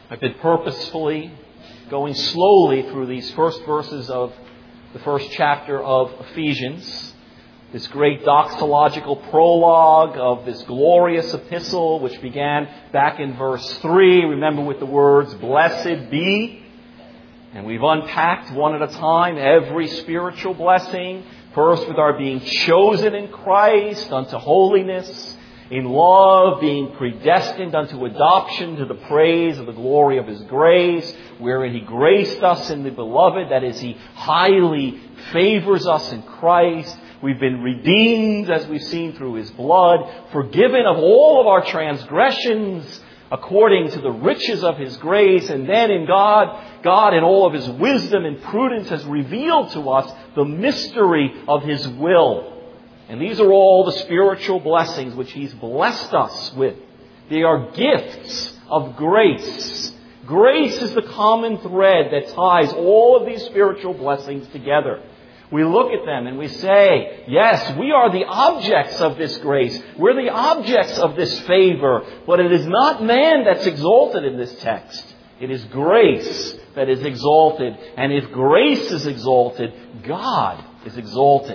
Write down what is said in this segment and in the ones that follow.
I've been purposefully going slowly through these first verses of the first chapter of Ephesians, this great doxological prologue of this glorious epistle, which began back in verse 3, remember, with the words, "Blessed be." And we've unpacked one at a time every spiritual blessing, first with our being chosen in Christ unto holiness, in love, being predestined unto adoption to the praise of the glory of His grace, wherein He graced us in the Beloved, that is, He highly favors us in Christ. We've been redeemed, as we've seen, through His blood, forgiven of all of our transgressions, according to the riches of His grace. And then in God in all of His wisdom and prudence has revealed to us the mystery of His will. And these are all the spiritual blessings which He's blessed us with. They are gifts of grace. Grace is the common thread that ties all of these spiritual blessings together. We look at them and we say, yes, we are the objects of this grace. We're the objects of this favor. But it is not man that's exalted in this text. It is grace that is exalted. And if grace is exalted, God is exalted.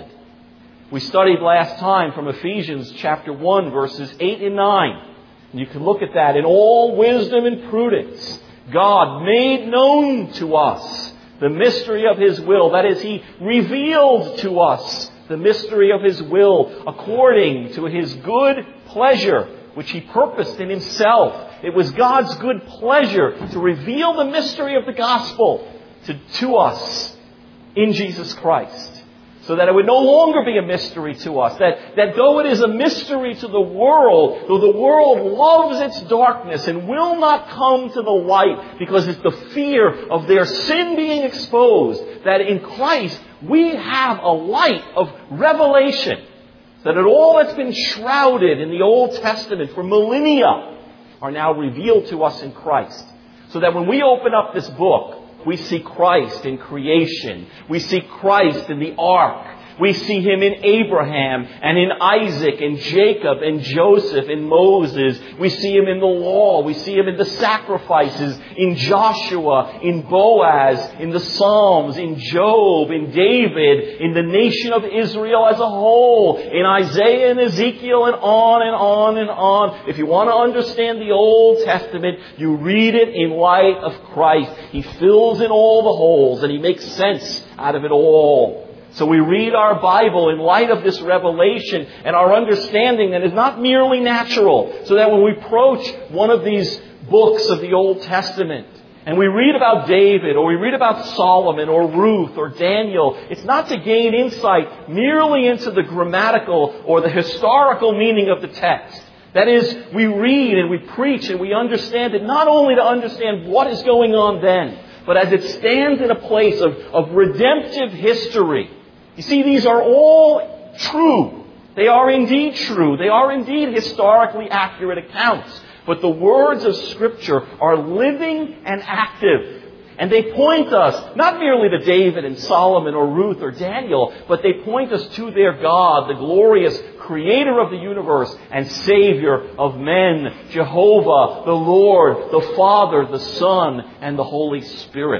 We studied last time from Ephesians chapter 1, verses 8 and 9. And you can look at that. In all wisdom and prudence, God made known to us the mystery of His will. That is, He revealed to us the mystery of His will according to His good pleasure, which He purposed in Himself. It was God's good pleasure to reveal the mystery of the gospel to us in Jesus Christ. So that it would no longer be a mystery to us. That though it is a mystery to the world, though the world loves its darkness and will not come to the light because it's the fear of their sin being exposed, that in Christ we have a light of revelation. That all that's been shrouded in the Old Testament for millennia are now revealed to us in Christ. So that when we open up this book, we see Christ in creation. We see Christ in the ark. We see Him in Abraham and in Isaac and Jacob and Joseph and Moses. We see Him in the law. We see Him in the sacrifices, in Joshua, in Boaz, in the Psalms, in Job, in David, in the nation of Israel as a whole, in Isaiah and Ezekiel, and on and on and on. If you want to understand the Old Testament, you read it in light of Christ. He fills in all the holes and He makes sense out of it all. So we read our Bible in light of this revelation and our understanding that is not merely natural. So that when we approach one of these books of the Old Testament and we read about David or we read about Solomon or Ruth or Daniel, it's not to gain insight merely into the grammatical or the historical meaning of the text. That is, we read and we preach and we understand it not only to understand what is going on then, but as it stands in a place of redemptive history. You see, these are all true. They are indeed true. They are indeed historically accurate accounts. But the words of Scripture are living and active. And they point us not merely to David and Solomon or Ruth or Daniel, but they point us to their God, the glorious Creator of the universe and Savior of men, Jehovah, the Lord, the Father, the Son, and the Holy Spirit.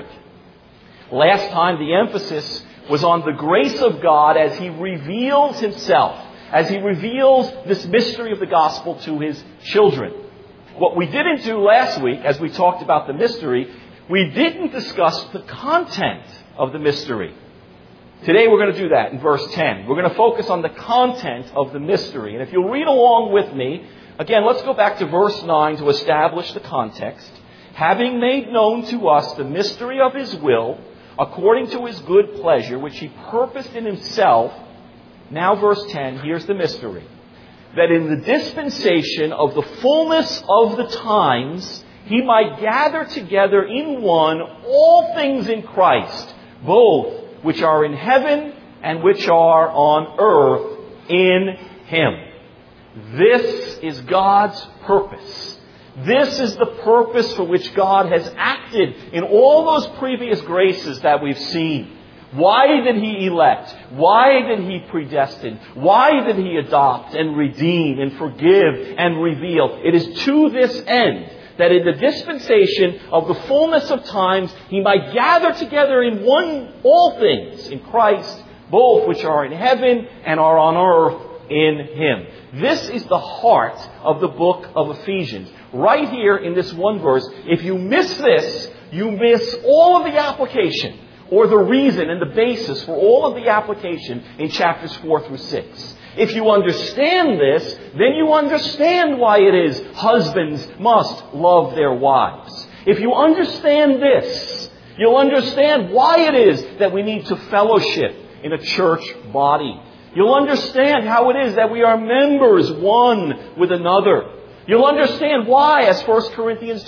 Last time the emphasis was on the grace of God as He reveals Himself, as He reveals this mystery of the gospel to His children. What we didn't do last week, as we talked about the mystery, we didn't discuss the content of the mystery. Today we're going to do that in verse 10. We're going to focus on the content of the mystery. And if you'll read along with me, again, let's go back to verse 9 to establish the context. Having made known to us the mystery of His will, according to His good pleasure, which He purposed in Himself. Now verse 10, here's the mystery. That in the dispensation of the fullness of the times, He might gather together in one all things in Christ, both which are in heaven and which are on earth in Him. This is God's purpose. This is the purpose for which God has acted in all those previous graces that we've seen. Why did He elect? Why did He predestine? Why did He adopt and redeem and forgive and reveal? It is to this end that in the dispensation of the fullness of times He might gather together in one all things in Christ, both which are in heaven and are on earth in Him. This is the heart of the book of Ephesians. Right here in this one verse, if you miss this, you miss all of the application, or the reason and the basis for all of the application in chapters 4 through 6. If you understand this, then you understand why it is husbands must love their wives. If you understand this, you'll understand why it is that we need to fellowship in a church body. You'll understand how it is that we are members one with another. You'll understand why, as 1 Corinthians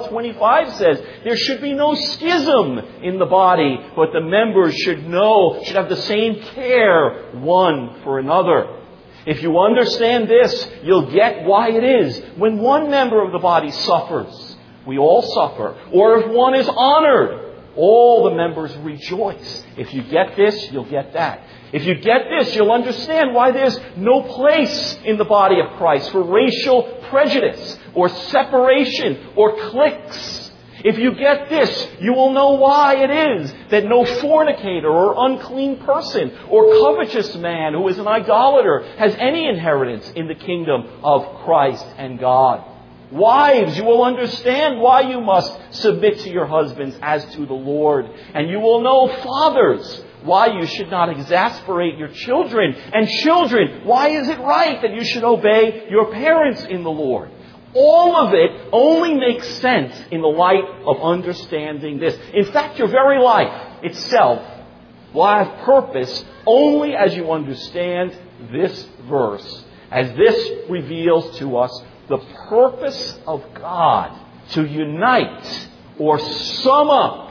12:25 says, there should be no schism in the body, but the members should have the same care one for another. If you understand this, you'll get why it is when one member of the body suffers, we all suffer. Or if one is honored, all the members rejoice. If you get this, you'll get that. If you get this, you'll understand why there's no place in the body of Christ for racial prejudice or separation or cliques. If you get this, you will know why it is that no fornicator or unclean person or covetous man who is an idolater has any inheritance in the kingdom of Christ and God. Wives, you will understand why you must submit to your husbands as to the Lord. And you will know, fathers, why you should not exasperate your children. And children, why is it right that you should obey your parents in the Lord? All of it only makes sense in the light of understanding this. In fact, your very life itself will have purpose only as you understand this verse, as this reveals to us the purpose of God to unite or sum up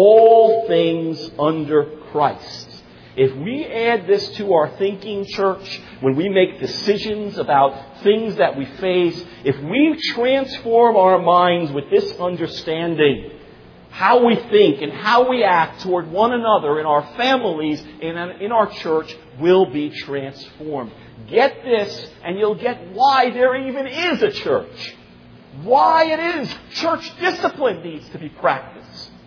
all things under Christ. If we add this to our thinking, church, when we make decisions about things that we face, if we transform our minds with this understanding, how we think and how we act toward one another in our families and in our church will be transformed. Get this, and you'll get why there even is a church. Why it is church discipline needs to be practiced.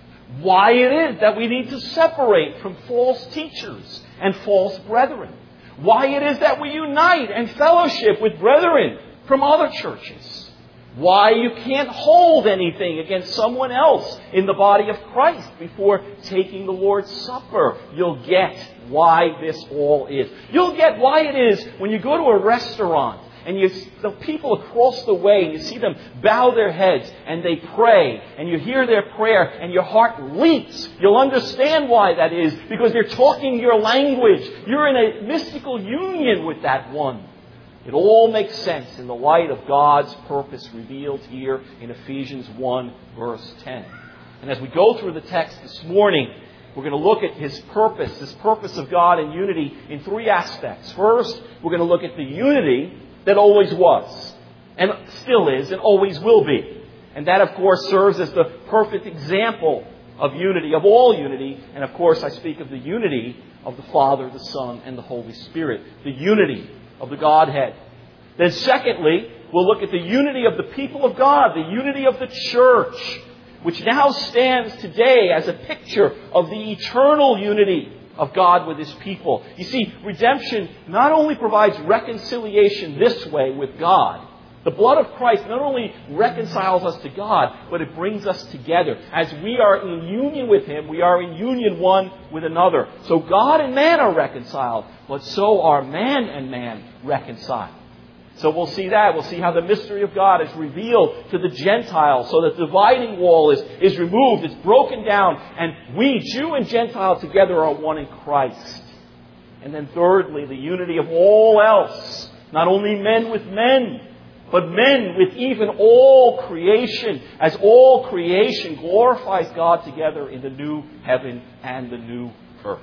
Why it is that we need to separate from false teachers and false brethren. Why it is that we unite and fellowship with brethren from other churches. Why you can't hold anything against someone else in the body of Christ before taking the Lord's Supper. You'll get why this all is. You'll get why it is when you go to a restaurant and the people across the way, and you see them bow their heads and they pray, and you hear their prayer and your heart leaps. You'll understand why that is, because they're talking your language. You're in a mystical union with that one. It all makes sense in the light of God's purpose revealed here in Ephesians 1, verse 10. And as we go through the text this morning, we're going to look at His purpose, this purpose of God in unity, in three aspects. First, we're going to look at the unity that always was, and still is, and always will be. And that, of course, serves as the perfect example of unity, of all unity. And, of course, I speak of the unity of the Father, the Son, and the Holy Spirit. The unity of the Godhead. Then, secondly, we'll look at the unity of the people of God, the unity of the church, which now stands today as a picture of the eternal unity of God with His people. You see, redemption not only provides reconciliation this way with God, the blood of Christ not only reconciles us to God, but it brings us together. As we are in union with Him, we are in union one with another. So God and man are reconciled, but so are man and man reconciled. So we'll see that. We'll see how the mystery of God is revealed to the Gentiles, so that the dividing wall is removed, it's broken down, and we, Jew and Gentile, together are one in Christ. And then thirdly, the unity of all else. Not only men with men, but men with even all creation, as all creation glorifies God together in the new heaven and the new earth.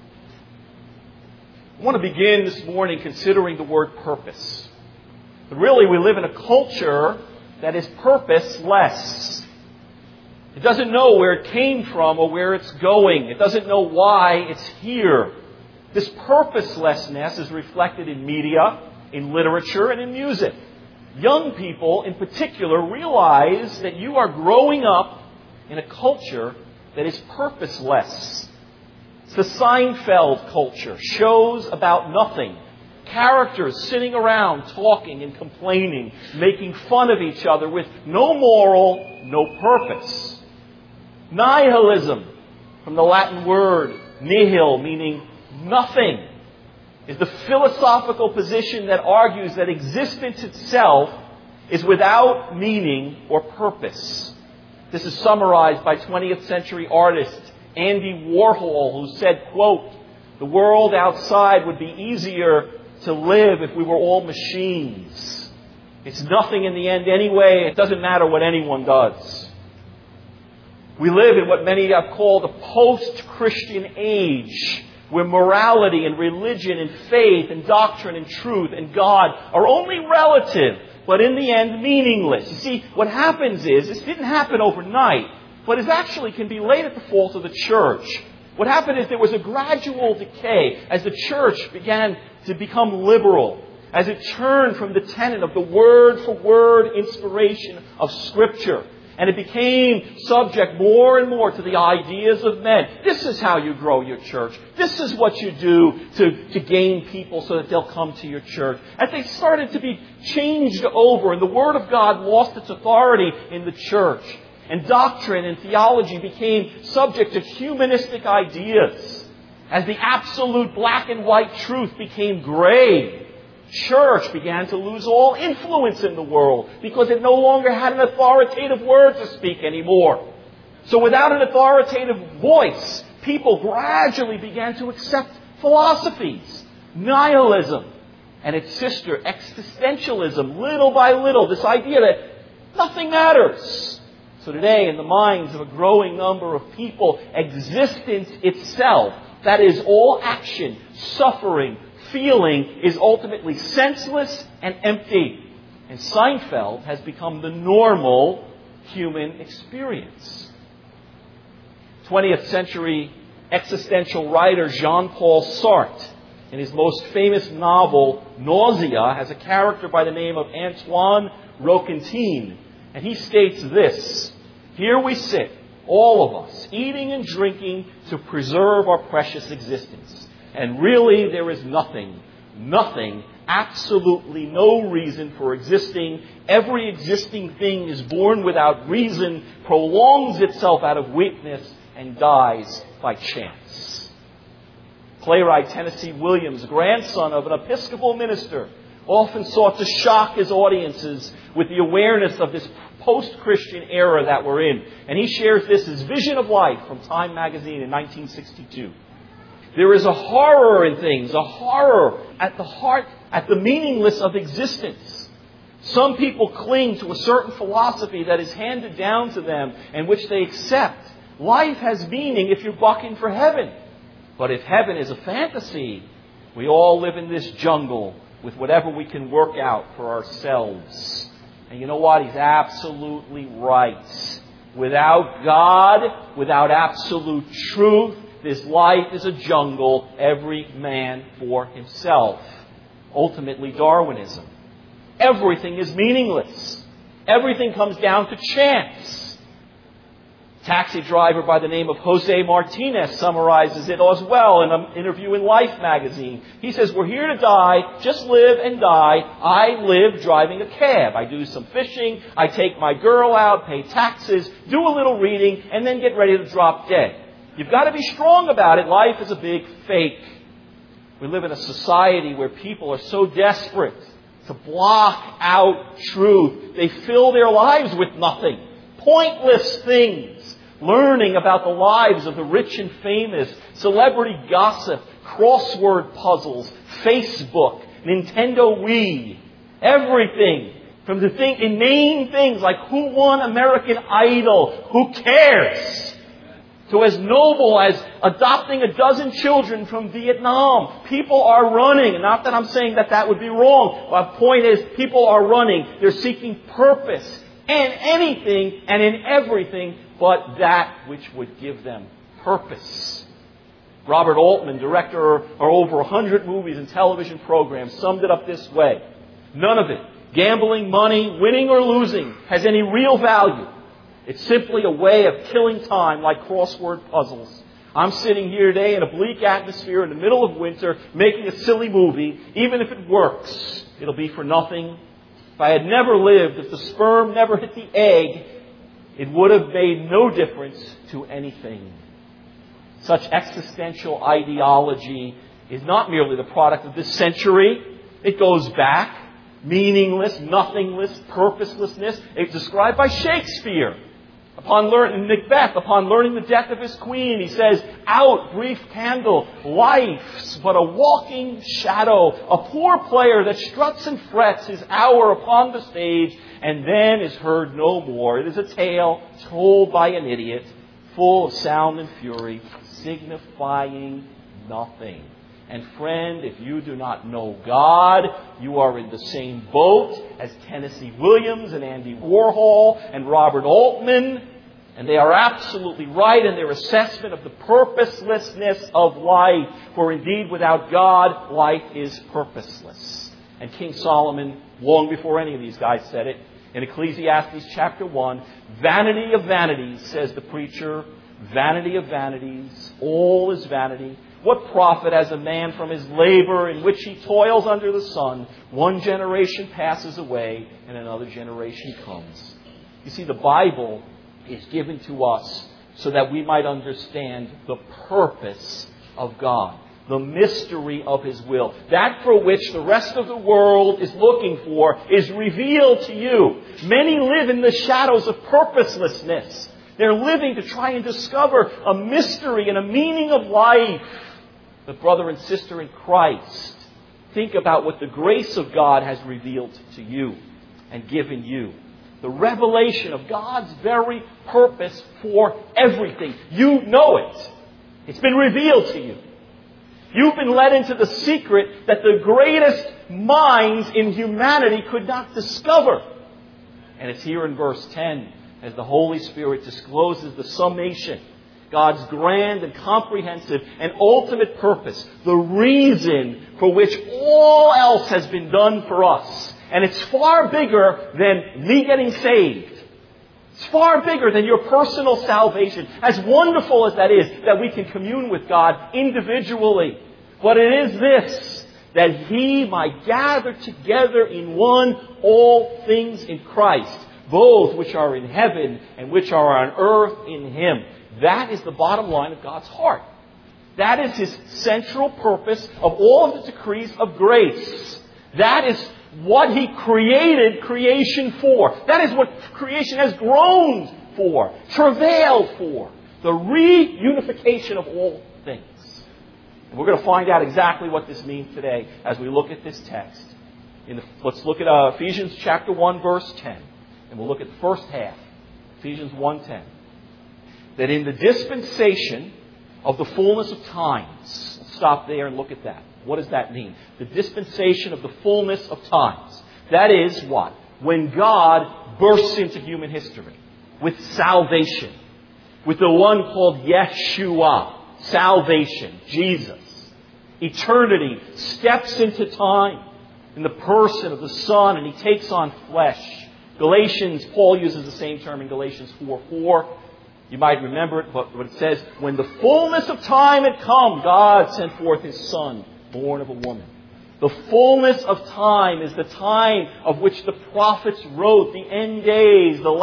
I want to begin this morning considering the word purpose. But really, we live in a culture that is purposeless. It doesn't know where it came from or where it's going. It doesn't know why it's here. This purposelessness is reflected in media, in literature, and in music. young people in particular realize that you are growing up in a culture that is purposeless. It's the Seinfeld culture, shows about nothing. Characters sitting around talking and complaining, making fun of each other with no moral, no purpose. Nihilism, from the Latin word nihil, meaning nothing, is the philosophical position that argues that existence itself is without meaning or purpose. This is summarized by 20th century artist Andy Warhol, who said, quote, "The world outside would be easier to live if we were all machines. It's nothing in the end anyway. It doesn't matter what anyone does." We live in what many have called a post-Christian age, where morality and religion and faith and doctrine and truth and God are only relative, but in the end meaningless. You see, what happens is, this didn't happen overnight, but it actually can be laid at the fault of the church. What happened is there was a gradual decay as the church began to become liberal, as it turned from the tenet of the word-for-word inspiration of Scripture. And it became subject more and more to the ideas of men. This is how you grow your church. This is what you do to gain people so that they'll come to your church. As they started to be changed over and the Word of God lost its authority in the church, and doctrine and theology became subject to humanistic ideas, as the absolute black and white truth became gray, church began to lose all influence in the world because it no longer had an authoritative word to speak anymore. So without an authoritative voice, people gradually began to accept philosophies, nihilism, and its sister, existentialism, little by little, this idea that nothing matters. So today, in the minds of a growing number of people, existence itself, that is all action, suffering, feeling, is ultimately senseless and empty. And Seinfeld has become the normal human experience. 20th century existential writer Jean-Paul Sartre, in his most famous novel, Nausea, has a character by the name of Antoine Roquentin. And he states this: "Here we sit, all of us, eating and drinking to preserve our precious existence. And really there is nothing, absolutely no reason for existing. Every existing thing is born without reason, prolongs itself out of weakness, and dies by chance." Playwright Tennessee Williams, grandson of an Episcopal minister, often sought to shock his audiences with the awareness of this post-Christian era that we're in. And he shares this as vision of life from Time magazine in 1962. "There is a horror in things, a horror at the heart, at the meaningless of existence. Some people cling to a certain philosophy that is handed down to them and which they accept. Life has meaning if you're bucking for heaven. But if heaven is a fantasy, we all live in this jungle with whatever we can work out for ourselves." And you know what? He's absolutely right. Without God, without absolute truth, this life is a jungle, every man for himself. Ultimately, Darwinism. Everything is meaningless. Everything comes down to chance. Taxi driver by the name of Jose Martinez summarizes it as well in an interview in Life magazine. He says, "We're here to die, just live and die. I live driving a cab. I do some fishing, I take my girl out, pay taxes, do a little reading, and then get ready to drop dead. You've got to be strong about it. Life is a big fake." We live in a society where people are so desperate to block out truth. They fill their lives with nothing. Pointless things. Learning about the lives of the rich and famous, celebrity gossip, crossword puzzles, Facebook, Nintendo Wii. Everything. From the inane things like who won American Idol, who cares? To as noble as adopting a dozen children from Vietnam. People are running. Not that I'm saying that would be wrong. My point is, people are running. They're seeking purpose in anything and in everything but that which would give them purpose. Robert Altman, director of over 100 movies and television programs, summed it up this way: "None of it gambling money, winning or losing, has any real value. It's simply a way of killing time like crossword puzzles. I'm sitting here today in a bleak atmosphere in the middle of winter making a silly movie. Even if it works, it'll be for nothing. If I had never lived, if the sperm never hit the egg, it would have made no difference to anything. Such existential ideology is not merely the product of this century. It goes back. Meaningless, nothingness, purposelessness. It's described by Shakespeare. Upon Macbeth, upon learning the death of his queen, he says, "Out, brief candle, life's but a walking shadow, a poor player that struts and frets his hour upon the stage, and then is heard no more. It is a tale told by an idiot, full of sound and fury, signifying nothing." And friend, if you do not know God, you are in the same boat as Tennessee Williams and Andy Warhol and Robert Altman. And they are absolutely right in their assessment of the purposelessness of life. For indeed, without God, life is purposeless. And King Solomon, long before any of these guys said it, in Ecclesiastes chapter 1, "Vanity of vanities," says the preacher, "vanity of vanities, all is vanity. What profit has a man from his labor in which he toils under the sun? One generation passes away and another generation comes." You see, the Bible is given to us so that we might understand the purpose of God, the mystery of His will. That for which the rest of the world is looking for is revealed to you. Many live in the shadows of purposelessness. They're living to try and discover a mystery and a meaning of life. But brother and sister in Christ, think about what the grace of God has revealed to you and given you. The revelation of God's very purpose for everything. You know it. It's been revealed to you. You've been led into the secret that the greatest minds in humanity could not discover. And it's here in verse 10 as the Holy Spirit discloses the summation, God's grand and comprehensive and ultimate purpose, the reason for which all else has been done for us. And it's far bigger than me getting saved. It's far bigger than your personal salvation. As wonderful as that is, that we can commune with God individually. But it is this, that He might gather together in one all things in Christ, both which are in heaven and which are on earth in Him. That is the bottom line of God's heart. That is His central purpose of all of the decrees of grace. That is what He created creation for. That is what creation has groaned for, travailed for. The reunification of all things. And we're going to find out exactly what this means today as we look at this text. Let's look at Ephesians chapter 1, verse 10. And we'll look at the first half. Ephesians 1:10. That in the dispensation of the fullness of times. Let's stop there and look at that. What does that mean? The dispensation of the fullness of times. That is what? When God bursts into human history with salvation. With the one called Yeshua. Salvation. Jesus. Eternity steps into time in the person of the Son and He takes on flesh. Galatians, Paul uses the same term in Galatians 4:4. You might remember it, but it says, when the fullness of time had come, God sent forth His Son, born of a woman. The fullness of time is the time of which the prophets wrote, the end days, the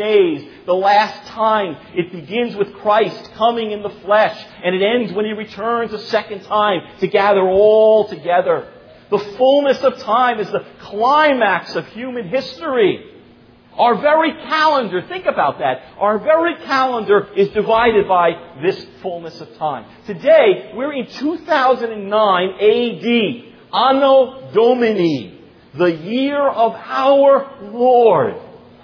last time. It begins with Christ coming in the flesh, and it ends when He returns a second time to gather all together. The fullness of time is the climax of human history. Our very calendar, think about that. Our very calendar is divided by this fullness of time. Today, we're in 2009 AD. Anno Domini. The year of our Lord.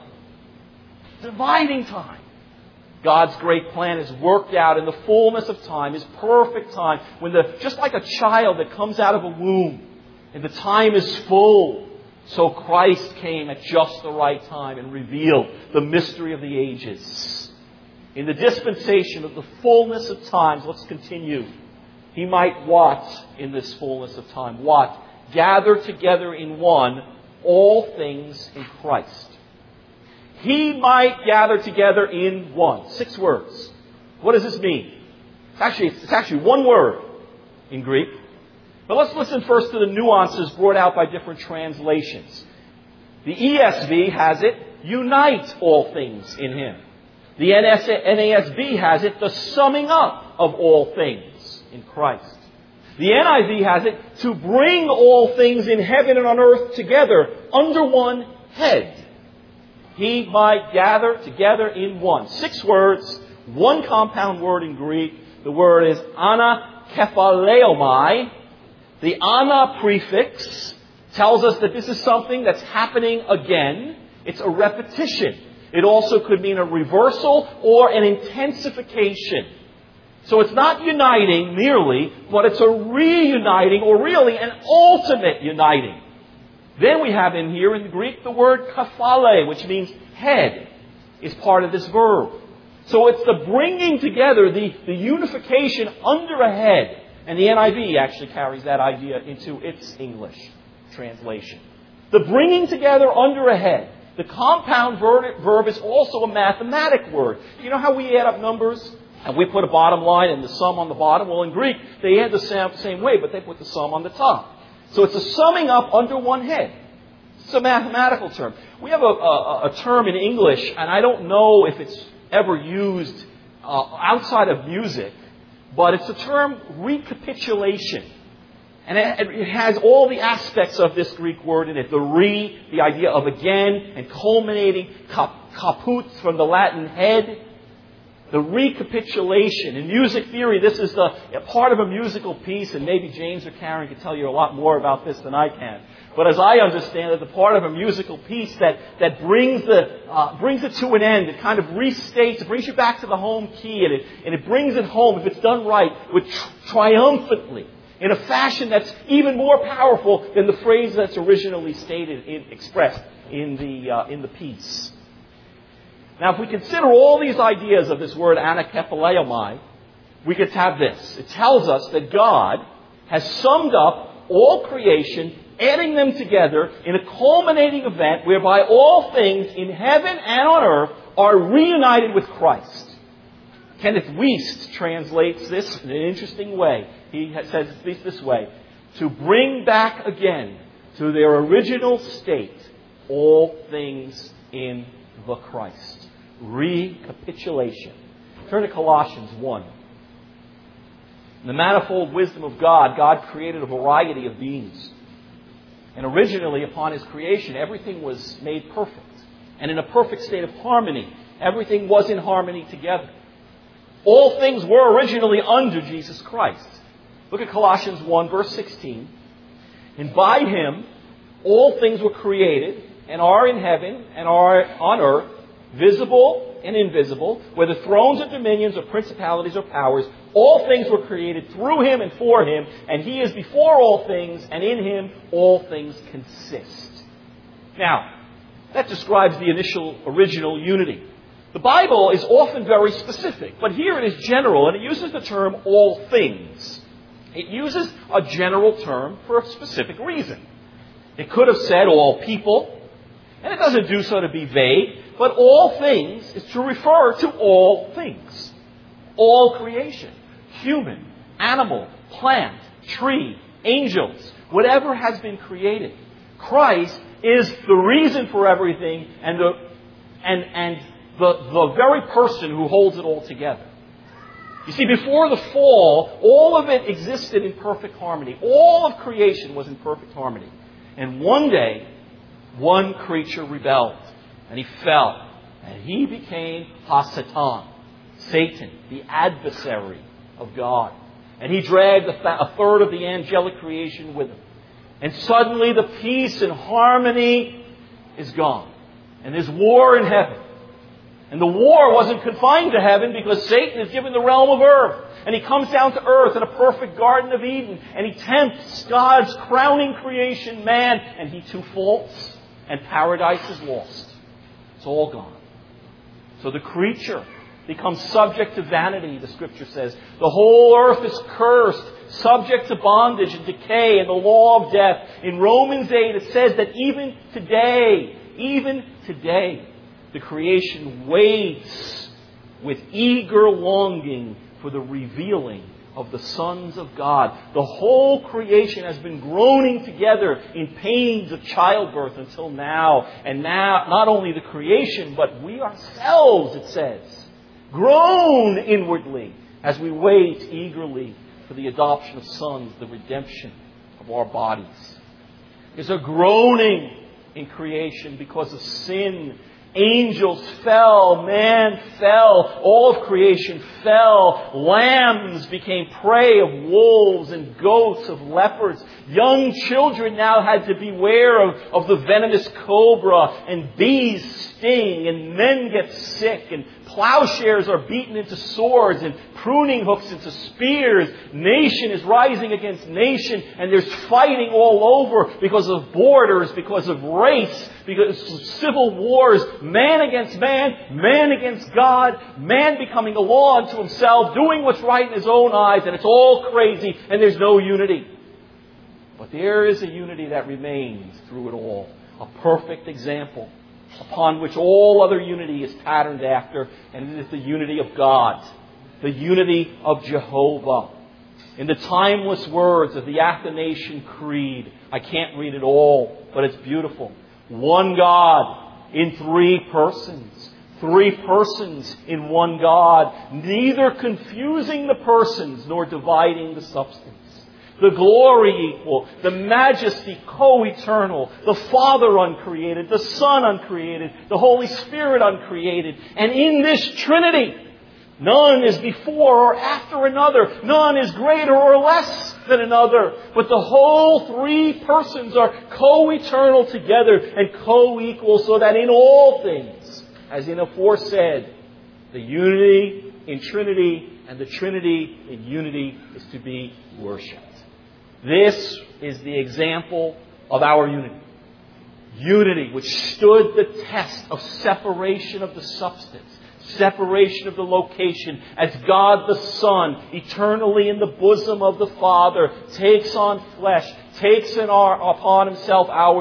Dividing time. God's great plan is worked out in the fullness of time, His perfect time. Just like a child that comes out of a womb, and the time is full. So Christ came at just the right time and revealed the mystery of the ages. In the dispensation of the fullness of times, let's continue. He might what in this fullness of time? What? Gather together in one all things in Christ. He might gather together in one. 6 words. What does this mean? It's actually one word in Greek. But let's listen first to the nuances brought out by different translations. The ESV has it, unite all things in Him. The NASB has it, the summing up of all things in Christ. The NIV has it, to bring all things in heaven and on earth together under one head. He might gather together in one. 6 words, one compound word in Greek. The word is anakephaleomai. The ana prefix tells us that this is something that's happening again. It's a repetition. It also could mean a reversal or an intensification. So it's not uniting merely, but it's a reuniting, or really an ultimate uniting. Then we have in here in the Greek the word kephale, which means head, is part of this verb. So it's the bringing together, the unification under a head. And the NIV actually carries that idea into its English translation. The bringing together under a head. The compound verb is also a mathematic word. You know how we add up numbers? And we put a bottom line and the sum on the bottom? Well, in Greek, they add the same way, but they put the sum on the top. So it's a summing up under one head. It's a mathematical term. We have a term in English, and I don't know if it's ever used outside of music, but it's the term recapitulation. And it has all the aspects of this Greek word in it. The idea of again, and culminating, caput from the Latin head. The recapitulation. In music theory, this is a part of a musical piece, and maybe James or Karen can tell you a lot more about this than I can. But as I understand it, the part of a musical piece that brings it to an end, it kind of restates, it brings you back to the home key, and it brings it home, if it's done right, triumphantly, in a fashion that's even more powerful than the phrase that's originally expressed in the piece. Now, if we consider all these ideas of this word anakephaleomai, we could have this. It tells us that God has summed up all creation, adding them together in a culminating event whereby all things in heaven and on earth are reunited with Christ. Kenneth Wuest translates this in an interesting way. He says it this way: to bring back again to their original state all things in the Christ. Recapitulation. Turn to Colossians 1. In the manifold wisdom of God, God created a variety of beings. And originally, upon His creation, everything was made perfect. And in a perfect state of harmony. Everything was in harmony together. All things were originally under Jesus Christ. Look at Colossians 1, verse 16. And by Him, all things were created, and are in heaven, and are on earth, visible and invisible, whether thrones or dominions or principalities or powers, all things were created through Him and for Him, and He is before all things, and in Him all things consist. Now, that describes the original unity. The Bible is often very specific, but here it is general, and it uses the term all things. It uses a general term for a specific reason. It could have said all people, and it doesn't do so to be vague. But all things is to refer to all things. All creation. Human, animal, plant, tree, angels. Whatever has been created. Christ is the reason for everything and the very person who holds it all together. You see, before the fall, all of it existed in perfect harmony. All of creation was in perfect harmony. And one day, one creature rebelled. And he fell. And he became Hasatan, Satan, the adversary of God. And he dragged a third of the angelic creation with him. And suddenly the peace and harmony is gone. And there's war in heaven. And the war wasn't confined to heaven because Satan is given the realm of earth. And he comes down to earth in a perfect Garden of Eden. And he tempts God's crowning creation, man. And he too falls. And paradise is lost. It's all gone. So the creature becomes subject to vanity, the Scripture says. The whole earth is cursed, subject to bondage and decay and the law of death. In Romans 8 it says that even today, the creation waits with eager longing for the revealing of the sons of God. The whole creation has been groaning together in pains of childbirth until now. And now, not only the creation, but we ourselves, it says, groan inwardly as we wait eagerly for the adoption of sons, the redemption of our bodies. There's a groaning in creation because of sin. Angels fell, man fell, all of creation fell. Lambs became prey of wolves and goats, of leopards. Young children now had to beware of the venomous cobra, and bees sting, and men get sick, and plowshares are beaten into swords, and pruning hooks into spears. Nation is rising against nation, and there's fighting all over because of borders, because of race, because of civil wars, man against man against God, man becoming a law unto himself, doing what's right in his own eyes, and it's all crazy, and there's no unity. But there is a unity that remains through it all. A perfect example upon which all other unity is patterned after, and it is the unity of God, the unity of Jehovah. In the timeless words of the Athanasian Creed, I can't read it all, but it's beautiful. One God in three persons. Three persons in one God, neither confusing the persons nor dividing the substance. The glory equal, the majesty co-eternal, the Father uncreated, the Son uncreated, the Holy Spirit uncreated. And in this Trinity, none is before or after another. None is greater or less than another. But the whole three persons are co-eternal together and co-equal, so that in all things, as in aforesaid, the unity in Trinity and the Trinity in unity is to be worshipped. This is the example of our unity. Unity which stood the test of separation of the substance, separation of the location, as God the Son, eternally in the bosom of the Father, takes on flesh, takes upon himself our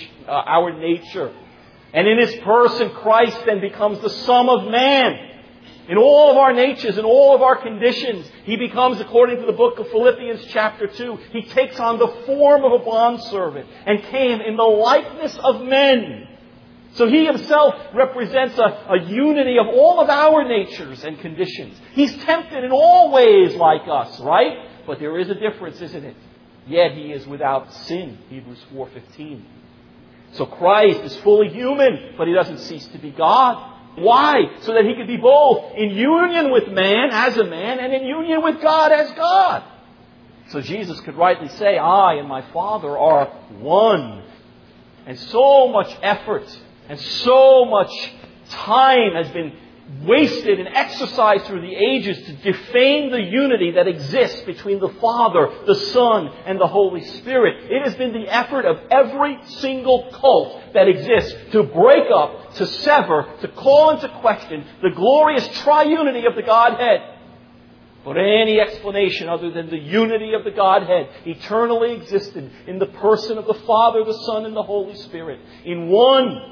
nature. And in his person, Christ then becomes the sum of man. In all of our natures, in all of our conditions, he becomes, according to the book of Philippians chapter 2, he takes on the form of a bondservant and came in the likeness of men. So he himself represents a unity of all of our natures and conditions. He's tempted in all ways like us, right? But there is a difference, isn't it? Yet he is without sin, Hebrews 4:15. So Christ is fully human, but he doesn't cease to be God. Why? So that he could be both in union with man as a man and in union with God as God. So Jesus could rightly say, I and my Father are one. And so much effort and so much time has been wasted and exercised through the ages to defame the unity that exists between the Father, the Son, and the Holy Spirit. It has been the effort of every single cult that exists to break up, to sever, to call into question the glorious triunity of the Godhead. But any explanation other than the unity of the Godhead eternally existed in the person of the Father, the Son, and the Holy Spirit. In one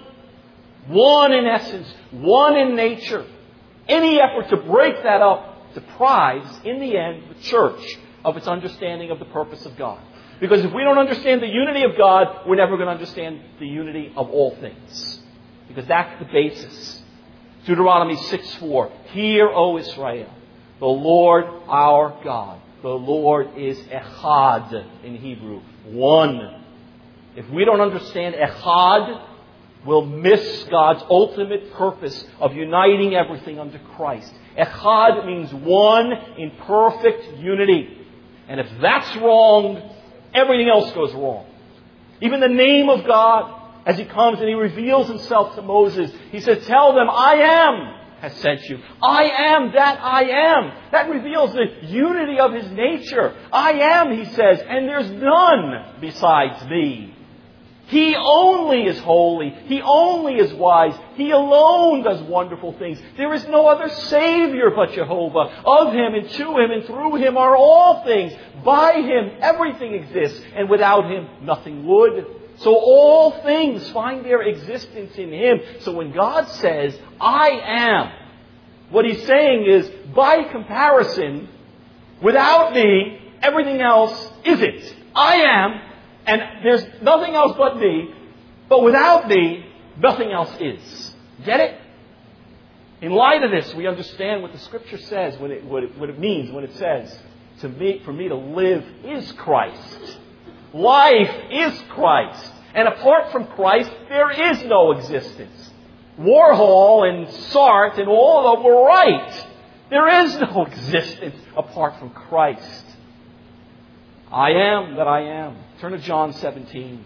in essence, one in nature. Any effort to break that up deprives, in the end, the church of its understanding of the purpose of God. Because if we don't understand the unity of God, we're never going to understand the unity of all things. Because that's the basis. Deuteronomy 6:4. Hear, O Israel, the Lord our God. The Lord is Echad in Hebrew. One. If we don't understand Echad, we'll miss God's ultimate purpose of uniting everything under Christ. Echad means one in perfect unity. And if that's wrong, everything else goes wrong. Even the name of God, as he comes and he reveals himself to Moses, he says, tell them, I am has sent you. I am that I am. That reveals the unity of his nature. I am, he says, and there's none besides me. He only is holy. He only is wise. He alone does wonderful things. There is no other Savior but Jehovah. Of Him and to Him and through Him are all things. By Him everything exists, and without Him nothing would. So all things find their existence in Him. So when God says, I am, what He's saying is, by comparison, without me, everything else isn't. I am, and there's nothing else but me, but without me, nothing else is. Get it? In light of this, we understand what the Scripture says, what it means when it says, for me to live is Christ. Life is Christ. And apart from Christ, there is no existence. Warhol and Sartre and all of them were right. There is no existence apart from Christ. I am that I am. Turn to John 17.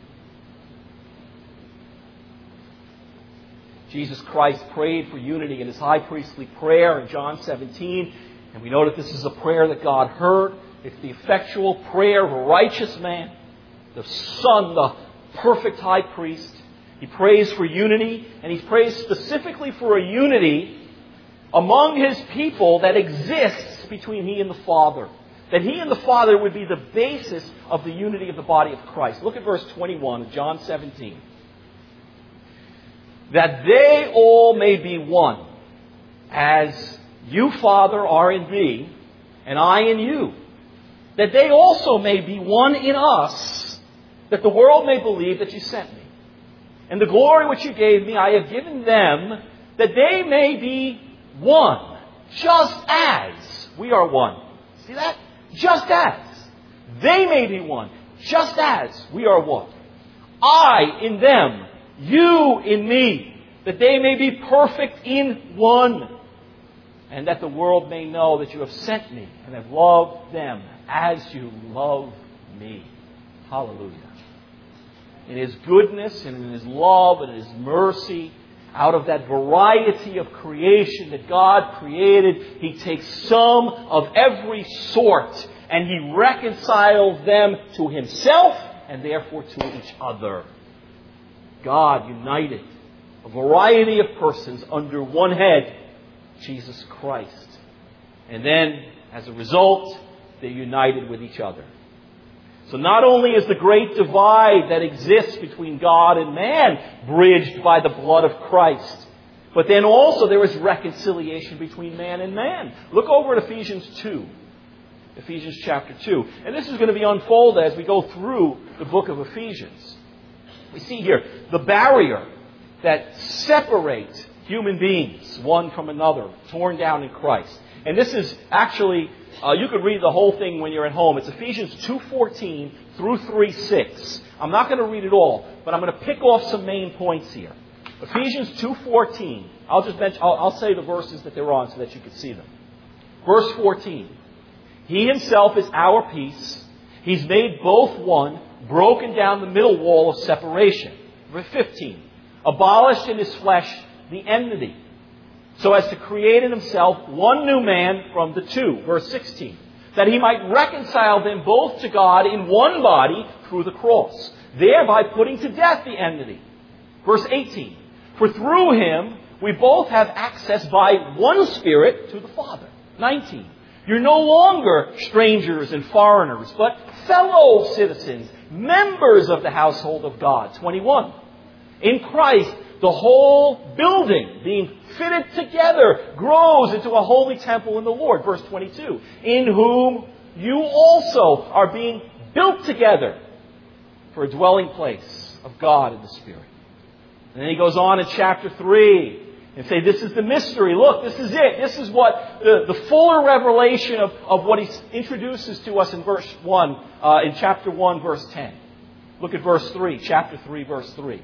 Jesus Christ prayed for unity in His high priestly prayer in John 17. And we know that this is a prayer that God heard. It's the effectual prayer of a righteous man, the Son, the perfect high priest. He prays for unity, and He prays specifically for a unity among His people that exists between He and the Father. That He and the Father would be the basis of the unity of the body of Christ. Look at verse 21 of John 17. That they all may be one, as you, Father, are in me, and I in you. That they also may be one in us, that the world may believe that you sent me. And the glory which you gave me, I have given them, that they may be one, just as we are one. See that? Just as. They may be one, just as we are one. I in them, you in me, that they may be perfect in one. And that the world may know that you have sent me and have loved them as you love me. Hallelujah. In His goodness and in His love and in His mercy, out of that variety of creation that God created, He takes some of every sort and He reconciles them to Himself and therefore to each other. God united a variety of persons under one head, Jesus Christ. And then, as a result, they're united with each other. So not only is the great divide that exists between God and man bridged by the blood of Christ, but then also there is reconciliation between man and man. Look over at Ephesians 2. Ephesians chapter 2. And this is going to be unfolded as we go through the book of Ephesians. We see here the barrier that separates human beings one from another, torn down in Christ. And this is actually, you could read the whole thing when you're at home. It's Ephesians 2:14 through 3:6. I'm not going to read it all, but I'm going to pick off some main points here. Ephesians 2:14. I'll say the verses that they're on so that you can see them. Verse 14. He Himself is our peace. He's made both one, broken down the middle wall of separation. Verse 15. Abolished in His flesh the enmity, so as to create in Himself one new man from the two. Verse 16. That He might reconcile them both to God in one body through the cross, thereby putting to death the enmity. Verse 18. For through Him we both have access by one Spirit to the Father. 19. You're no longer strangers and foreigners, but fellow citizens, members of the household of God. 21. In Christ, the whole building being fitted together grows into a holy temple in the Lord. Verse 22. In whom you also are being built together for a dwelling place of God in the Spirit. And then he goes on in chapter 3 and say, this is the mystery. Look, this is it. This is what the fuller revelation of what he introduces to us in verse 1, in chapter 1, verse 10. Look at verse 3, chapter 3, verse 3.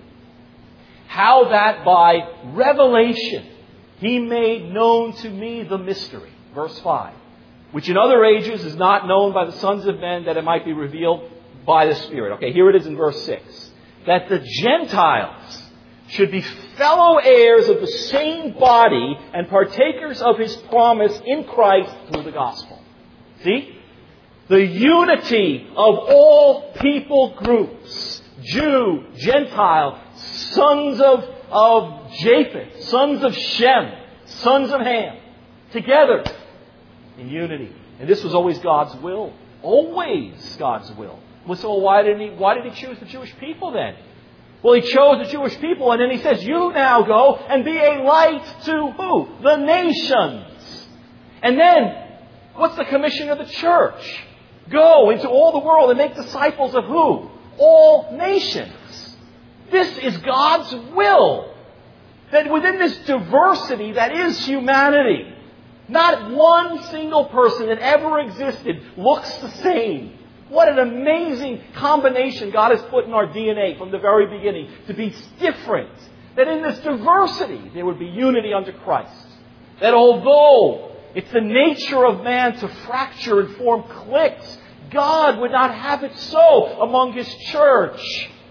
How that by revelation He made known to me the mystery. Verse 5. Which in other ages is not known by the sons of men, that it might be revealed by the Spirit. Okay, here it is in verse 6. That the Gentiles should be fellow heirs of the same body and partakers of His promise in Christ through the gospel. See? The unity of all people groups Jew, Gentile, sons of Japheth, sons of Shem, sons of Ham, together in unity. And this was always God's will. Always God's will. Well, so why did he choose the Jewish people then? Well, He chose the Jewish people, and then He says, you now go and be a light to who? The nations. And then, what's the commission of the church? Go into all the world and make disciples of who? All nations. This is God's will. That within this diversity that is humanity, not one single person that ever existed looks the same. What an amazing combination God has put in our DNA from the very beginning to be different. That in this diversity there would be unity under Christ. That although it's the nature of man to fracture and form cliques, God would not have it so among His church.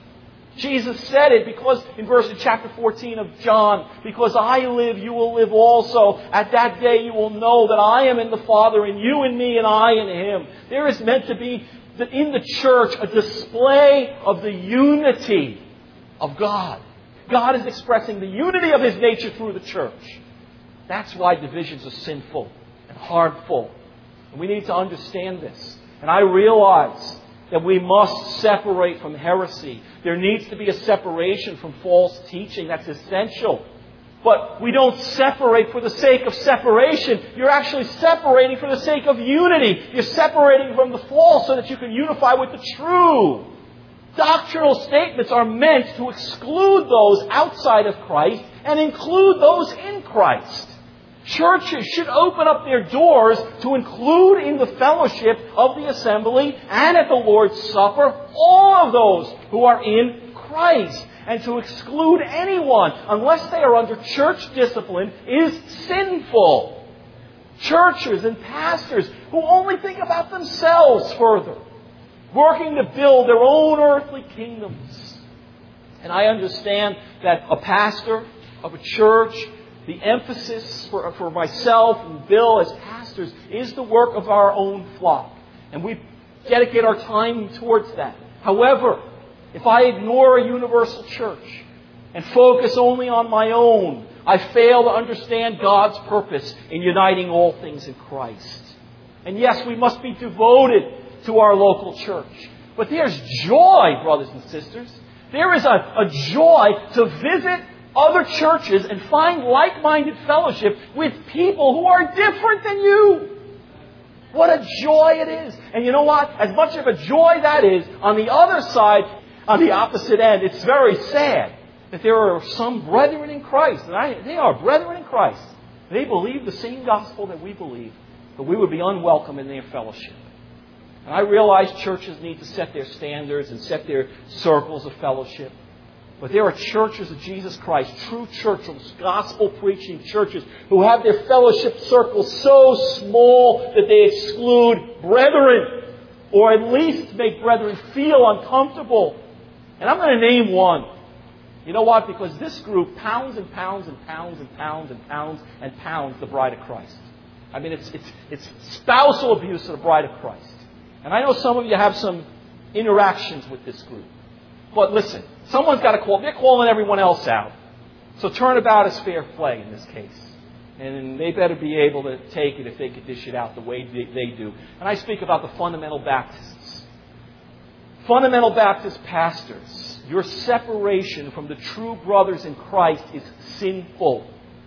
Jesus said it because in chapter 14 of John, because I live, you will live also. At that day you will know that I am in the Father, and you in me, and I in Him. There is meant to be in the church a display of the unity of God. God is expressing the unity of His nature through the church. That's why divisions are sinful and harmful. And we need to understand this. And I realize that we must separate from heresy. There needs to be a separation from false teaching. That's essential. But we don't separate for the sake of separation. You're actually separating for the sake of unity. You're separating from the false so that you can unify with the true. Doctrinal statements are meant to exclude those outside of Christ and include those in Christ. Churches should open up their doors to include in the fellowship of the assembly and at the Lord's Supper all of those who are in Christ. And to exclude anyone, unless they are under church discipline, is sinful. Churches and pastors who only think about themselves further, working to build their own earthly kingdoms. And I understand that a pastor of a church, the emphasis for myself and Bill as pastors is the work of our own flock. And we dedicate our time towards that. However, if I ignore a universal church and focus only on my own, I fail to understand God's purpose in uniting all things in Christ. And yes, we must be devoted to our local church. But there's joy, brothers and sisters. There is a joy to visit other churches and find like-minded fellowship with people who are different than you. What a joy it is. And you know what? As much of a joy that is, on the other side, on the opposite end, it's very sad that there are some brethren in Christ. And they are brethren in Christ. They believe the same gospel that we believe. But we would be unwelcome in their fellowship. And I realize churches need to set their standards and set their circles of fellowship. But there are churches of Jesus Christ, true churches, gospel-preaching churches, who have their fellowship circles so small that they exclude brethren, or at least make brethren feel uncomfortable. And I'm going to name one. You know what? Because this group pounds and pounds and pounds and pounds and pounds and pounds the bride of Christ. I mean, it's spousal abuse of the bride of Christ. And I know some of you have some interactions with this group. But listen, someone's got to call. They're calling everyone else out. So turnabout is fair play in this case. And they better be able to take it if they could dish it out the way they do. And I speak about the fundamental Baptists. Fundamental Baptist pastors, your separation from the true brothers in Christ is sinful.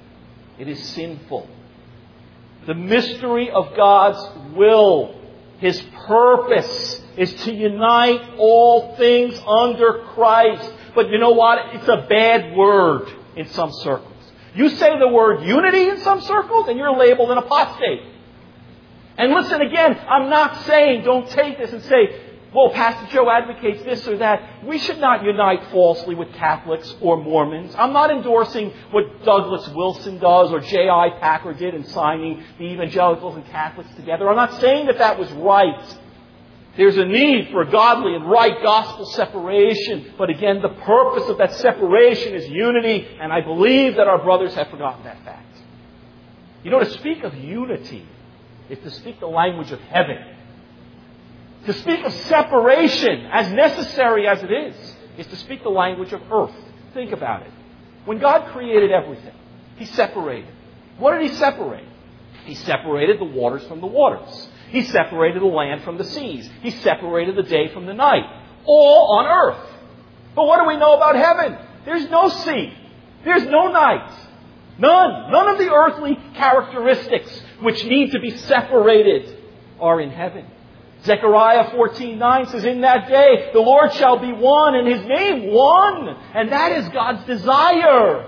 It is sinful. The mystery of God's will, His purpose, is to unite all things under Christ. But you know what? It's a bad word in some circles. You say the word unity in some circles and you're labeled an apostate. And listen again, I'm not saying, don't take this and say, well, Pastor Joe advocates this or that. We should not unite falsely with Catholics or Mormons. I'm not endorsing what Douglas Wilson does or J.I. Packer did in signing the evangelicals and Catholics together. I'm not saying that that was right. There's a need for a godly and right gospel separation. But again, the purpose of that separation is unity. And I believe that our brothers have forgotten that fact. You know, to speak of unity is to speak the language of heaven. To speak of separation, as necessary as it is, is to speak the language of earth. Think about it. When God created everything, He separated. What did He separate? He separated the waters from the waters. He separated the land from the seas. He separated the day from the night. All on earth. But what do we know about heaven? There's no sea. There's no night. None. None of the earthly characteristics which need to be separated are in heaven. Zechariah 14:9 says, in that day the Lord shall be one, and His name one. And that is God's desire.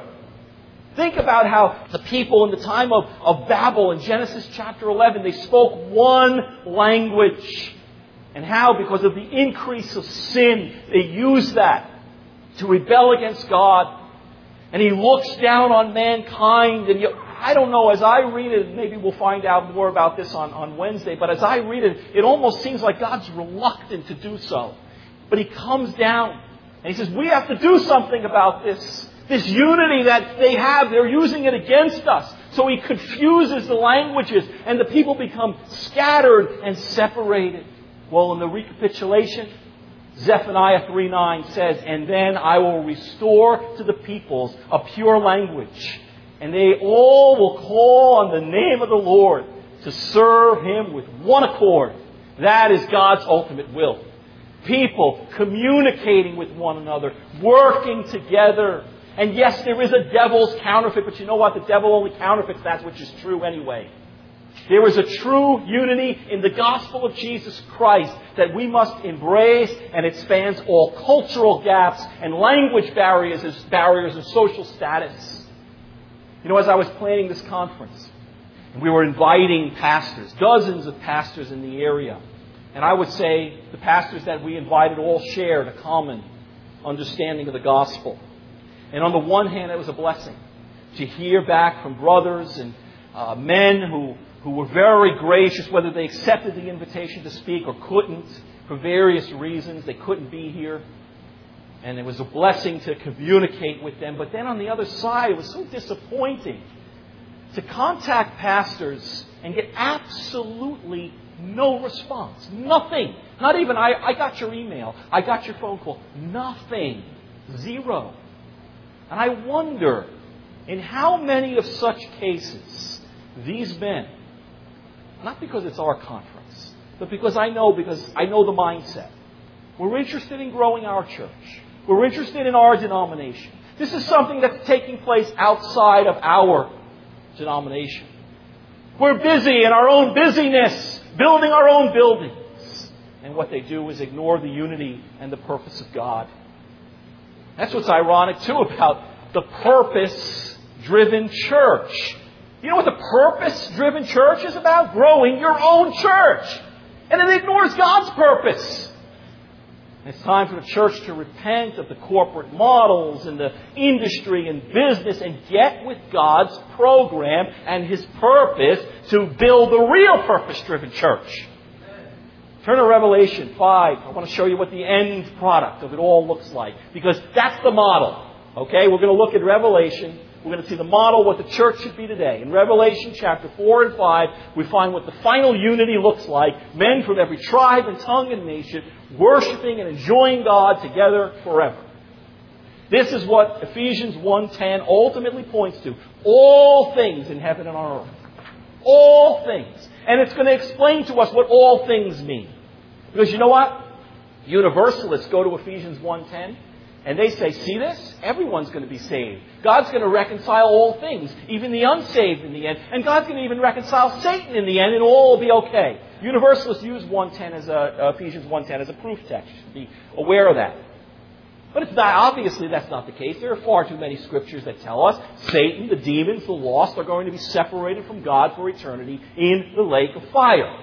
Think about how the people in the time of Babel in Genesis chapter 11, they spoke one language. And how, because of the increase of sin, they used that to rebel against God. And He looks down on mankind. And I don't know, as I read it, maybe we'll find out more about this on Wednesday, but as I read it, it almost seems like God's reluctant to do so. But He comes down and He says, we have to do something about this. This unity that they have, they're using it against us. So He confuses the languages and the people become scattered and separated. Well, in the recapitulation, Zephaniah 3:9 says, and then I will restore to the peoples a pure language, and they all will call on the name of the Lord to serve Him with one accord. That is God's ultimate will. People communicating with one another, working together. And yes, there is a devil's counterfeit, but you know what? The devil only counterfeits that which is true anyway. There is a true unity in the gospel of Jesus Christ that we must embrace, and it spans all cultural gaps and language barriers and social status. You know, as I was planning this conference, and we were inviting pastors, dozens of pastors in the area, and I would say the pastors that we invited all shared a common understanding of the gospel. And on the one hand, it was a blessing to hear back from brothers and men who were very gracious, whether they accepted the invitation to speak or couldn't for various reasons. They couldn't be here. And it was a blessing to communicate with them. But then on the other side, it was so disappointing to contact pastors and get absolutely no response. Nothing. Not even, I got your email. I got your phone call. Nothing. Zero. And I wonder in how many of such cases these men, not because it's our conference, but because I know the mindset. We're interested in growing our church. We're interested in our denomination. This is something that's taking place outside of our denomination. We're busy in our own busyness, building our own buildings. And what they do is ignore the unity and the purpose of God. That's what's ironic, too, about the purpose-driven church. You know what the purpose-driven church is about? Growing your own church. And it ignores God's purpose. And it's time for the church to repent of the corporate models and the industry and business and get with God's program and His purpose to build the real purpose-driven church. Turn to Revelation 5. I want to show you what the end product of it all looks like. Because that's the model. Okay? We're going to look at Revelation. We're going to see the model, what the church should be today. In Revelation chapter 4 and 5, we find what the final unity looks like. Men from every tribe and tongue and nation worshiping and enjoying God together forever. This is what Ephesians 1:10 ultimately points to. All things in heaven and on earth. All things. And it's going to explain to us what all things mean. Because you know what? Universalists go to Ephesians 1:10 and they say, see this? Everyone's going to be saved. God's going to reconcile all things, even the unsaved in the end. And God's going to even reconcile Satan in the end, and all will be okay. Universalists use Ephesians 1:10 as a proof text. You should be aware of that. But it's not, obviously that's not the case. There are far too many scriptures that tell us Satan, the demons, the lost are going to be separated from God for eternity in the lake of fire.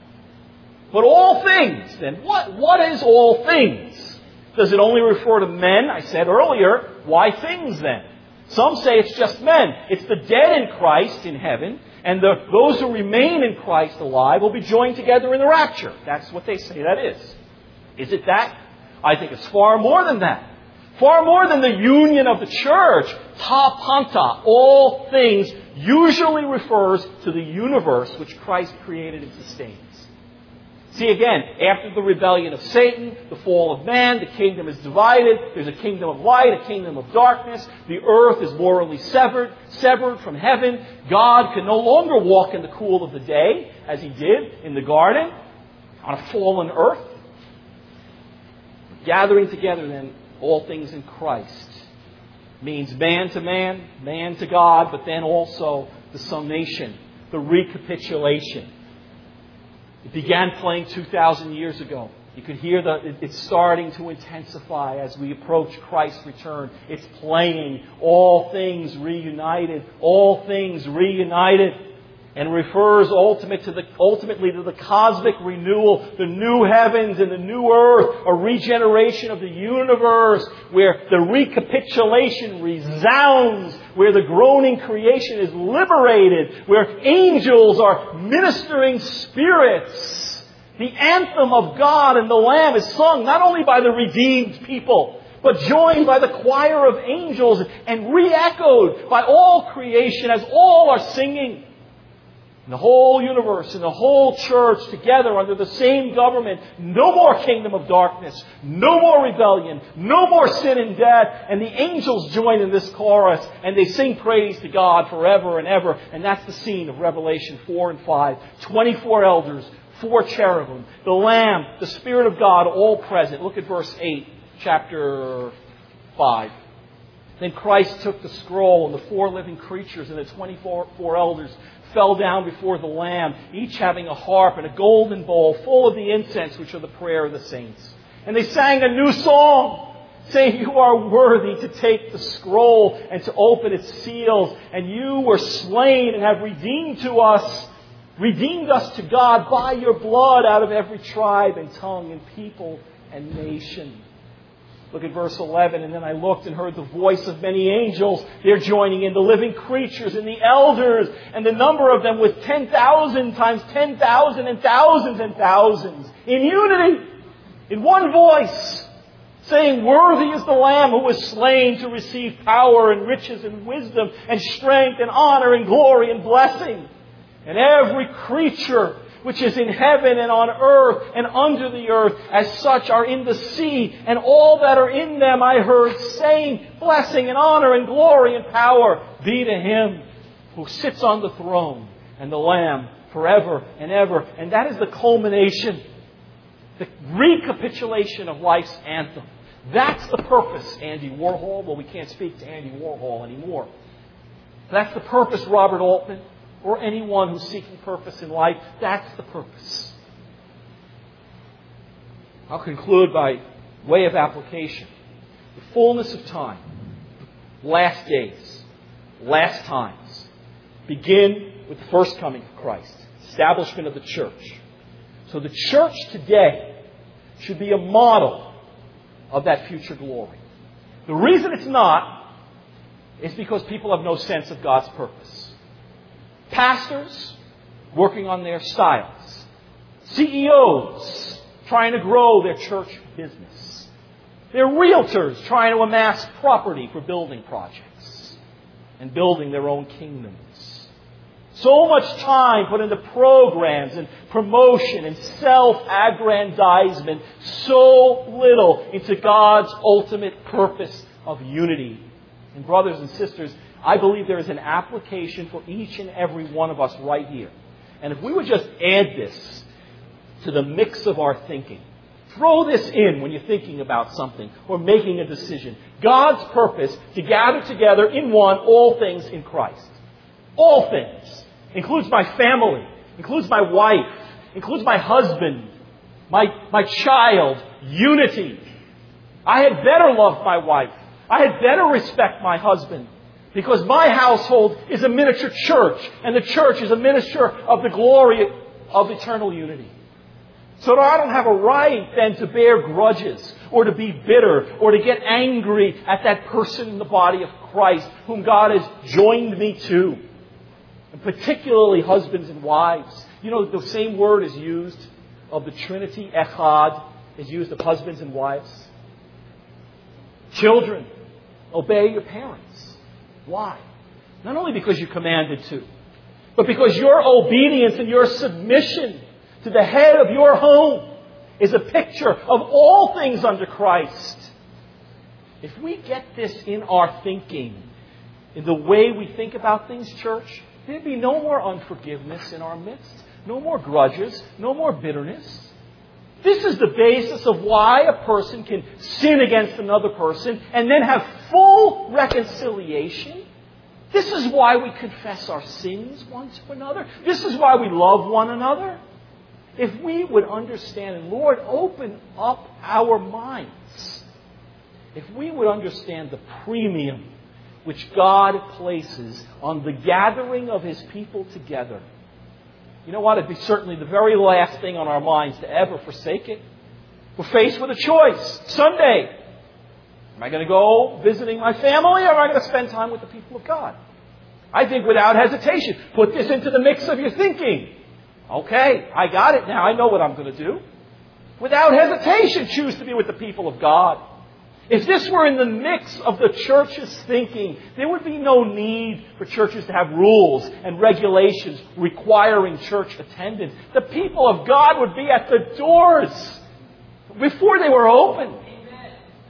But all things, then, what is all things? Does it only refer to men? I said earlier, why things then? Some say it's just men. It's the dead in Christ in heaven, and those who remain in Christ alive will be joined together in the rapture. That's what they say that is. Is it that? I think it's far more than that. Far more than the union of the church. Ta panta, all things, usually refers to the universe which Christ created and sustains. See, again, after the rebellion of Satan, the fall of man, the kingdom is divided. There's a kingdom of light, a kingdom of darkness. The earth is morally severed from heaven. God can no longer walk in the cool of the day, as he did in the garden, on a fallen earth. Gathering together, then, all things in Christ means man to God, but then also the summation, the recapitulation. It began playing 2,000 years ago. You could hear it's starting to intensify as we approach Christ's return. It's playing all things reunited, and refers ultimately to the cosmic renewal, the new heavens and the new earth, a regeneration of the universe where the recapitulation resounds, where the groaning creation is liberated, where angels are ministering spirits. The anthem of God and the Lamb is sung not only by the redeemed people, but joined by the choir of angels and re-echoed by all creation as all are singing. And the whole universe and the whole church together under the same government. No more kingdom of darkness. No more rebellion. No more sin and death. And the angels join in this chorus and they sing praise to God forever and ever. And that's the scene of Revelation 4 and 5. 24 elders, 4 cherubim, the Lamb, the Spirit of God, all present. Look at verse 8, chapter 5. Then Christ took the scroll and the 4 living creatures and the 24 elders fell down before the Lamb, each having a harp and a golden bowl full of the incense, which are the prayer of the saints. And they sang a new song, saying, "You are worthy to take the scroll and to open its seals. And you were slain and have redeemed us to God by your blood out of every tribe and tongue and people and nation." Look at verse 11. "And then I looked and heard the voice of many angels. They're joining in, the living creatures and the elders. And the number of them was 10,000 times 10,000 and thousands and thousands. In unity, in one voice, saying, 'Worthy is the Lamb who was slain to receive power and riches and wisdom and strength and honor and glory and blessing.' And every creature which is in heaven and on earth and under the earth, as such are in the sea, and all that are in them I heard saying, 'Blessing and honor and glory and power be to Him who sits on the throne and the Lamb forever and ever.'" And that is the culmination, the recapitulation of life's anthem. That's the purpose, Andy Warhol. Well, we can't speak to Andy Warhol anymore. That's the purpose, Robert Altman. Or anyone who's seeking purpose in life, that's the purpose. I'll conclude by way of application. The fullness of time, last days, last times, begin with the first coming of Christ, establishment of the church. So the church today should be a model of that future glory. The reason it's not is because people have no sense of God's purpose. Pastors working on their styles. CEOs trying to grow their church business. They're realtors trying to amass property for building projects and building their own kingdoms. So much time put into programs and promotion and self-aggrandizement. So little into God's ultimate purpose of unity. And brothers and sisters, I believe there is an application for each and every one of us right here. And if we would just add this to the mix of our thinking, throw this in when you're thinking about something or making a decision. God's purpose to gather together in one all things in Christ. All things. Includes my family. Includes my wife. Includes my husband. My child. Unity. I had better love my wife. I had better respect my husband. Because my household is a miniature church, and the church is a miniature of the glory of eternal unity. So I don't have a right then to bear grudges, or to be bitter, or to get angry at that person in the body of Christ whom God has joined me to. And particularly husbands and wives. You know, the same word is used of the Trinity, echad, is used of husbands and wives. Children, obey your parents. Why? Not only because you're commanded to, but because your obedience and your submission to the head of your home is a picture of all things under Christ. If we get this in our thinking, in the way we think about things, church, there'd be no more unforgiveness in our midst, no more grudges, no more bitterness. This is the basis of why a person can sin against another person and then have full reconciliation. This is why we confess our sins one to another. This is why we love one another. If we would understand, and Lord, open up our minds. If we would understand the premium which God places on the gathering of His people together, you know what? It'd be certainly the very last thing on our minds to ever forsake it. We're faced with a choice. Sunday, am I going to go visiting my family, or am I going to spend time with the people of God? I think without hesitation, put this into the mix of your thinking. Okay, I got it now. I know what I'm going to do. Without hesitation, choose to be with the people of God. If this were in the mix of the church's thinking, there would be no need for churches to have rules and regulations requiring church attendance. The people of God would be at the doors before they were open. Amen.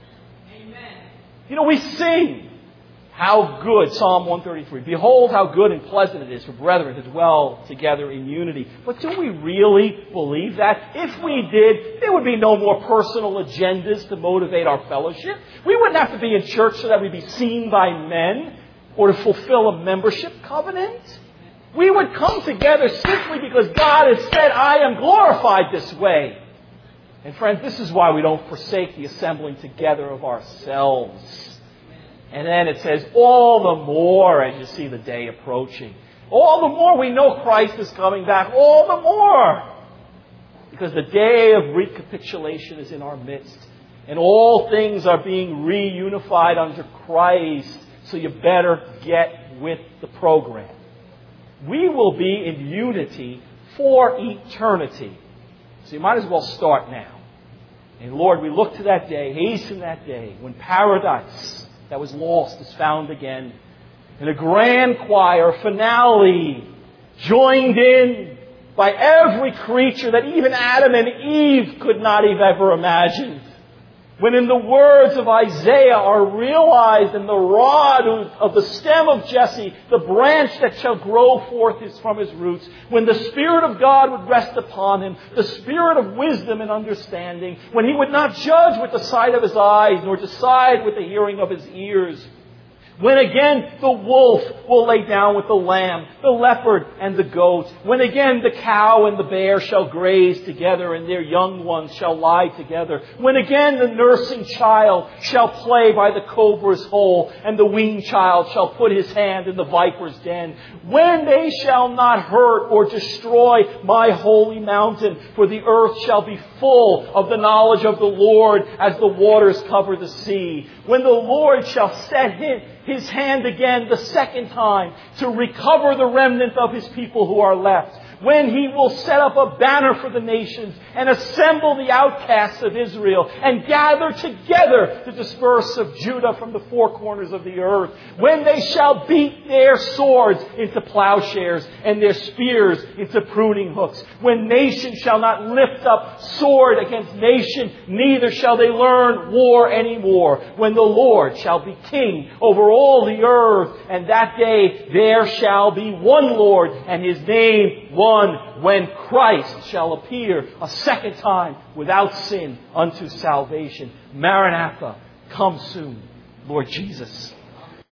Amen. You know, we sing how good, Psalm 133, behold how good and pleasant it is for brethren to dwell together in unity. But do we really believe that? If we did, there would be no more personal agendas to motivate our fellowship. We wouldn't have to be in church so that we'd be seen by men or to fulfill a membership covenant. We would come together simply because God has said, I am glorified this way. And friends, this is why we don't forsake the assembling together of ourselves. And then it says, all the more as you see the day approaching. All the more we know Christ is coming back. All the more. Because the day of recapitulation is in our midst. And all things are being reunified under Christ. So you better get with the program. We will be in unity for eternity. So you might as well start now. And Lord, we look to that day, hasten that day, when paradise that was lost is found again. And a grand choir finale joined in by every creature that even Adam and Eve could not have ever imagined. When in the words of Isaiah are realized in the rod of the stem of Jesse, the branch that shall grow forth is from his roots. When the Spirit of God would rest upon him, the Spirit of wisdom and understanding. When he would not judge with the sight of his eyes, nor decide with the hearing of his ears. When again the wolf will lay down with the lamb, the leopard and the goat. When again the cow and the bear shall graze together and their young ones shall lie together. When again the nursing child shall play by the cobra's hole and the weaned child shall put his hand in the viper's den. When they shall not hurt or destroy my holy mountain, for the earth shall be full of the knowledge of the Lord as the waters cover the sea. When the Lord shall set His hand again the second time to recover the remnant of His people who are left. When He will set up a banner for the nations and assemble the outcasts of Israel and gather together the dispersed of Judah from the four corners of the earth. When they shall beat their swords into plowshares and their spears into pruning hooks. When nation shall not lift up sword against nation, neither shall they learn war anymore. When the Lord shall be king over all the earth, and that day there shall be one Lord and His name one. When Christ shall appear a second time without sin unto salvation. Maranatha, come soon, Lord Jesus.